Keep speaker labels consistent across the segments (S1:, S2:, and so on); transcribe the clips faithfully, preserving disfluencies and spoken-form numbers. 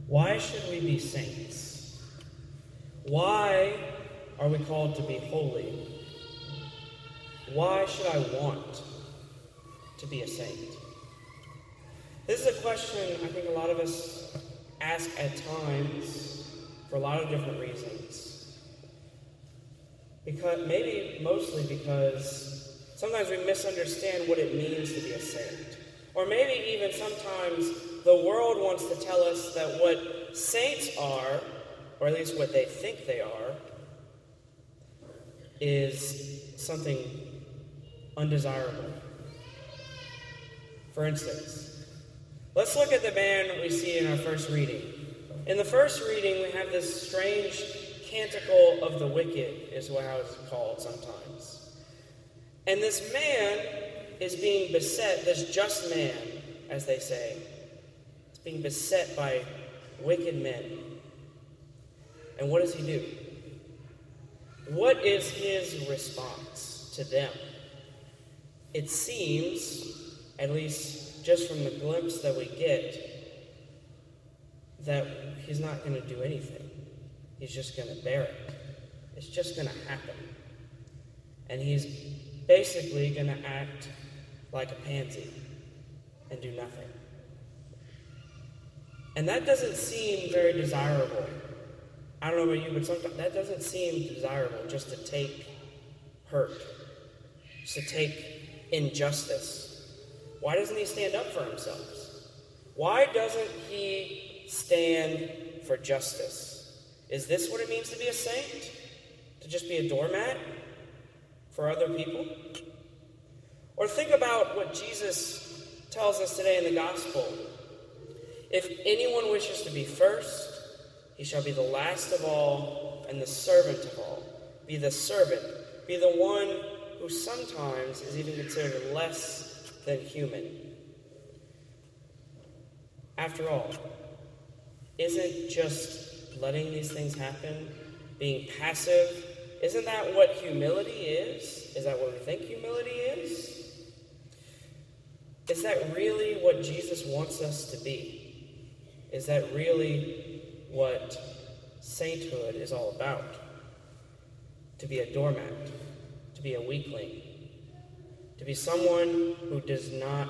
S1: Why should we be saints? Why are we called to be holy? Why should I want to be a saint? This is a question I think a lot of us ask at times for a lot of different reasons. Because maybe mostly because sometimes we misunderstand what it means to be a saint. Or maybe even sometimes the world wants to tell us that what saints are, or at least what they think they are, is something undesirable. For instance, let's look at the man we see in our first reading. In the first reading, we have this strange canticle of the wicked, is how it's called sometimes. And this man is being beset, this just man, as they say, is being beset by wicked men. And what does he do? What is his response to them? It seems, at least just from the glimpse that we get, that he's not going to do anything. He's just going to bear it. It's just going to happen. And he's basically going to act like a pansy and do nothing. And that doesn't seem very desirable. I don't know about you, but sometimes that doesn't seem desirable, just to take hurt, just to take injustice. Why doesn't he stand up for himself? Why doesn't he stand for justice? Is this what it means to be a saint? To just be a doormat for other people? Or think about what Jesus tells us today in the gospel. If anyone wishes to be first, he shall be the last of all and the servant of all. Be the servant. Be the one who sometimes is even considered less than human. After all, isn't just letting these things happen, being passive, isn't that what humility is? Is that what we think humility is? Is that really what Jesus wants us to be? Is that really what sainthood is all about? To be a doormat, to be a weakling, to be someone who does not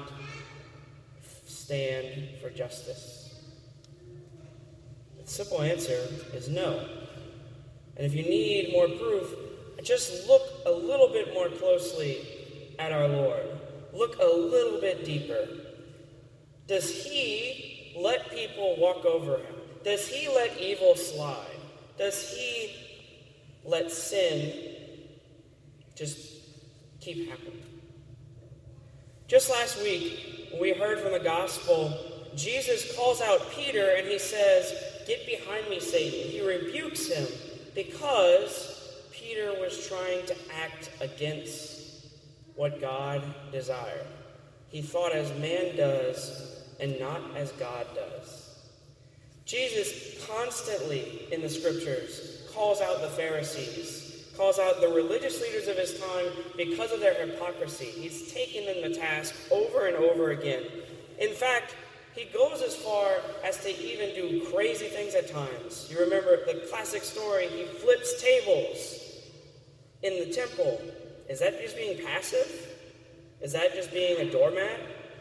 S1: stand for justice? The simple answer is no. And if you need more proof, just look a little bit more closely at our Lord. Look a little bit deeper. Does he let people walk over him? Does he let evil slide? Does he let sin just keep happening? Just last week, we heard from the gospel, Jesus calls out Peter and he says, "Get behind me, Satan." He rebukes him because Peter was trying to act against what God desired. He thought as man does and not as God does. Jesus constantly in the scriptures calls out the Pharisees, calls out the religious leaders of his time because of their hypocrisy. He's taken them to task over and over again. In fact, he goes as far as to even do crazy things at times. You remember the classic story, he flips tables in the temple. Is that just being passive? Is that just being a doormat?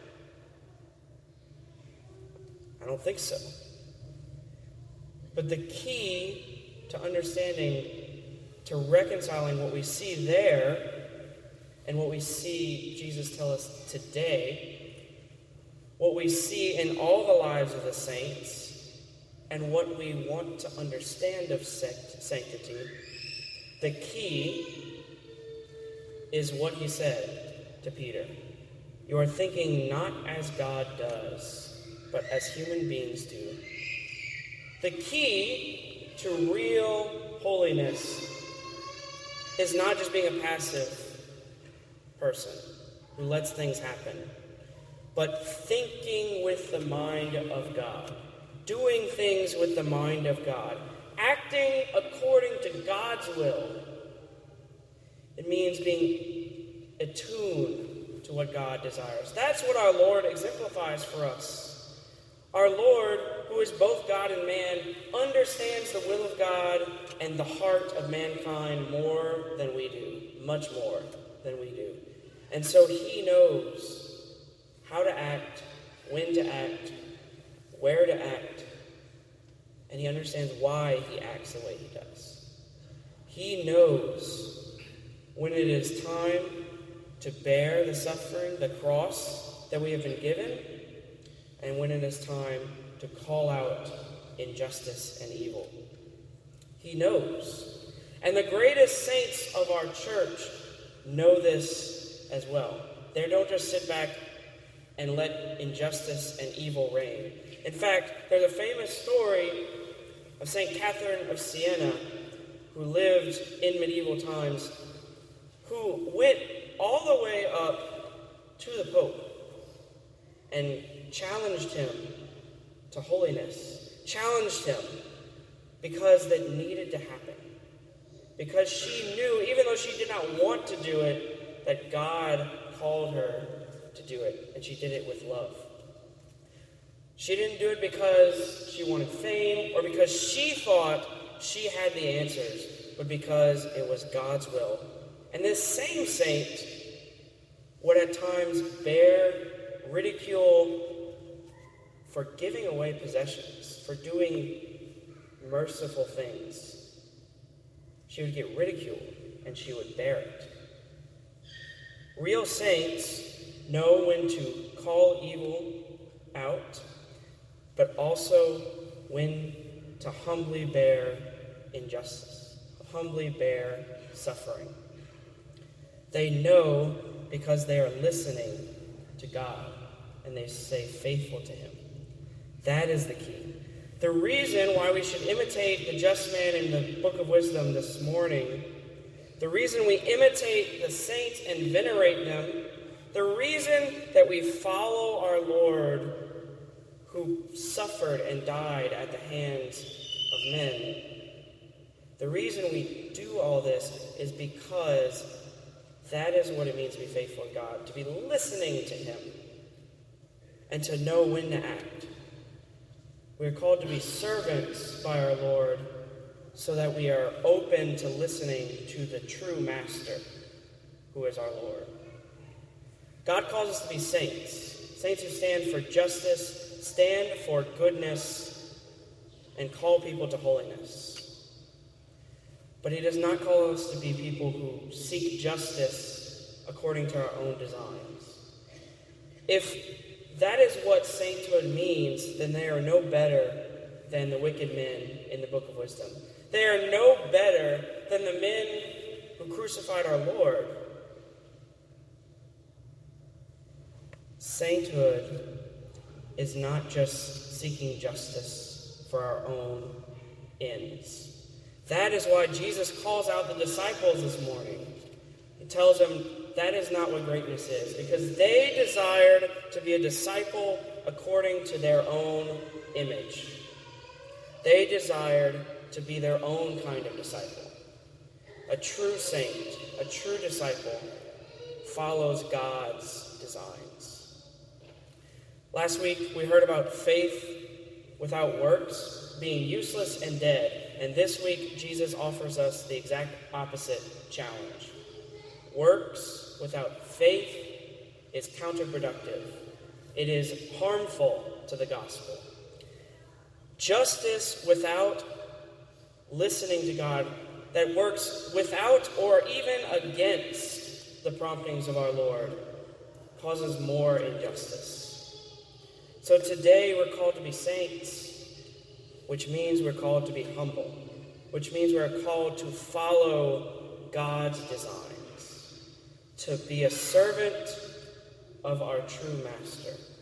S1: I don't think so. But the key to understanding, to reconciling what we see there and what we see Jesus tell us today, what we see in all the lives of the saints, and what we want to understand of sanctity, the key is what he said to Peter. You are thinking not as God does, but as human beings do. The key to real holiness is not just being a passive person who lets things happen, but thinking with the mind of God, doing things with the mind of God, acting according to God's will. It means being attuned to what God desires. That's what our Lord exemplifies for us. Our Lord, who is both God and man, understands the will of God and the heart of mankind more than we do, much more than we do. And so he knows how to act, when to act, where to act, and he understands why he acts the way he does. He knows when it is time to bear the suffering, the cross that we have been given, and when it is time to call out injustice and evil. He knows. And the greatest saints of our church know this as well. They don't just sit back and let injustice and evil reign. In fact, there's a famous story of Saint Catherine of Siena, who lived in medieval times, who went all the way up to the Pope and challenged him to holiness, challenged him because that needed to happen. Because she knew, even though she did not want to do it, that God called her to do it, and she did it with love. She didn't do it because she wanted fame or because she thought she had the answers, but because it was God's will. And this same saint would at times bear ridicule for giving away possessions, for doing merciful things. She would get ridiculed, and she would bear it. Real saints know when to call evil out, but also when to humbly bear injustice, humbly bear suffering. They know because they are listening to God, and they stay faithful to him. That is the key. The reason why we should imitate the just man in the Book of Wisdom this morning, the reason we imitate the saints and venerate them, the reason that we follow our Lord who suffered and died at the hands of men, the reason we do all this is because that is what it means to be faithful to God, to be listening to him, and to know when to act. We are called to be servants by our Lord so that we are open to listening to the true Master, who is our Lord. God calls us to be saints, saints who stand for justice, stand for goodness, and call people to holiness. But he does not call us to be people who seek justice according to our own designs. If that is what sainthood means, then they are no better than the wicked men in the Book of Wisdom. They are no better than the men who crucified our Lord. Sainthood is not just seeking justice for our own ends. That is why Jesus calls out the disciples this morning. He tells them that is not what greatness is, because they desired to be a disciple according to their own image. They desired to be their own kind of disciple. A true saint, a true disciple, follows God's designs. Last week, we heard about faith without works being useless and dead. And this week, Jesus offers us the exact opposite challenge. Works without faith is counterproductive. It is harmful to the gospel. Justice without listening to God, that works without or even against the promptings of our Lord, causes more injustice. So today we're called to be saints, which means we're called to be humble, which means we're called to follow God's designs, to be a servant of our true Master.